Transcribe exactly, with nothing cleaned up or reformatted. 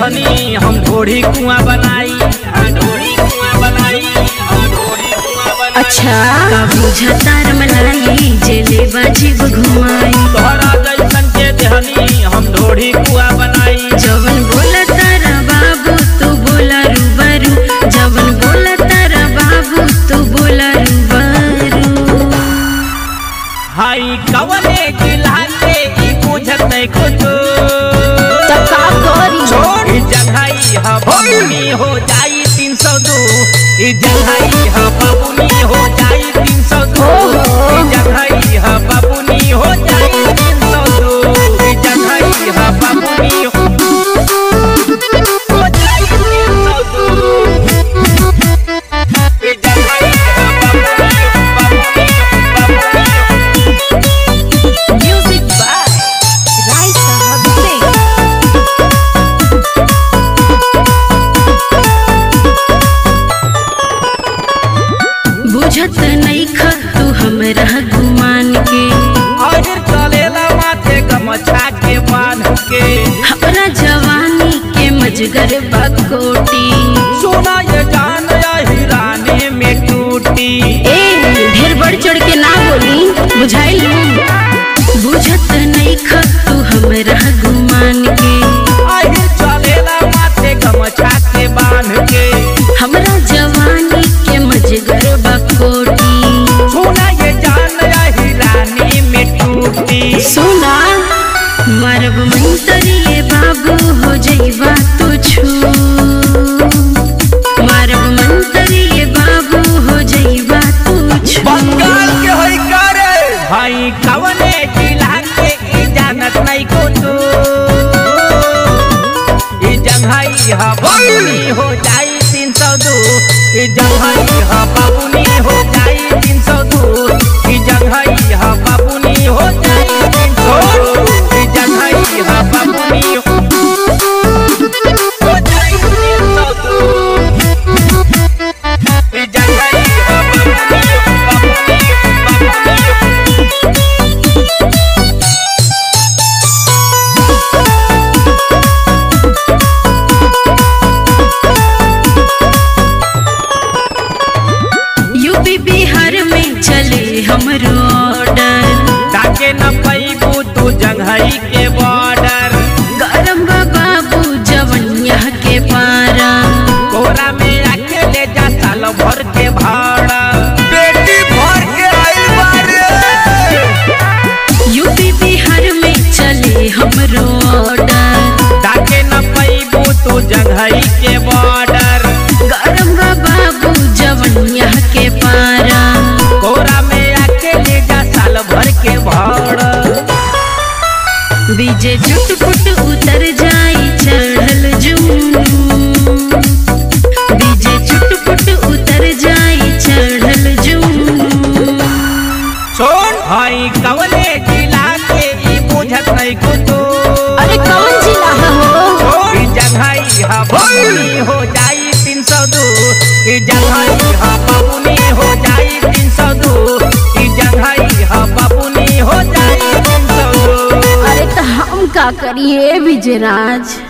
देहनी हम ढोढ़ी कुआं बनाई ढोढ़ी कुआं बनाई ढोढ़ी कुआं बनाई। अच्छा का बुझतार मलाई जेले बाजीब घुमाई तोहरा जैसन के देहनी हम ढोढ़ी कुआं बनाई। जवन बोला तारा बाबू तू बोला रूबरू जवन बोला तारा बाबू तू बोला रूबरू। हाई कवने जिला के ई बुझत नहीं कुछ का करी छोड़ी जंघाई हा बाबूनी हो जाई तीन सौ दो ई जंघाई हा बाबूनी हो जाई तीन सौ दो ई जंघाई हा बाबूनी हो जाई तीन सौ दो ई जंघाई हा बाबूनी हो जाई तीन सौ दो ई जंघाई हा बाबूनी बाबूनी म्यूजिक बाय राय साहब सिंह। बुझत नहीं ख तू हमरा गुमान के आखिर चलेला माथे गमछा के बांध के हमरा जवानी के मजगर बकोटी। सोना ये जान या हिराने में टूटी। ए ढेर बढ़ चढ़ के ना बोली बुझाइल बुझत नहीं ख तू हमरा गुमान के आखिर चलेला माथे गमछा के बांध के हमरा जवानी के मजगर बकोटी। सोना ये जान या हिराने में टूटी। सुना मरब मंतरिए बाबू हो जइबा तू छू मरब मंतरिए बाबू हो जइबा तू छू। बंगाल के होई करे भाई कवने जिला के ई जानत नहीं को तू ई जंघाई हा बाबूनी हो जाई तीन सौ दो ई जंघाई हा बाबूनी हो जाई तीन सौ दो ई जंघाई हा बाबूनी हो जाई तीन सौ दो ई जंघाई हा बाबूनी हो जाई तीन सौ दो ई जंघाई हा बाबूनी बाबूनी बाबूनी। यूपी बिहार में चले हमरो ऑर्डर ताके न पैबू तू जंघई के बॉर्डर गरम बा बाबू जवनिया के पारा कोरा में आके ले जा साल भर के भाड़ा बेटी भर के आइल बारे। यूपी बिहार में चले हमरो ऑर्डर ताके न पैबू तू जंघई के बॉर्डर गरम बा बाबू जवनिया के पारा कोरा में आके ले जा साल भर के भाड़ा। बीजे झुटपुट उतर जाई चढ़ल जूनू बीजे झुटपुट उतर जाई चढ़ल जूनू। सुन भाई कवने जिला के ई बुझत नहीं को तू अरे कौन जिला है हो ई जंघई हा बाबूनी हो जाई तीन सौ दो ई जंघई हा बाबूनी हो जाई तीन सौ दो ई जंघई हा बाबूनी हो जाई तीन सौ दो। अरे तो हम का करिए विजयराज।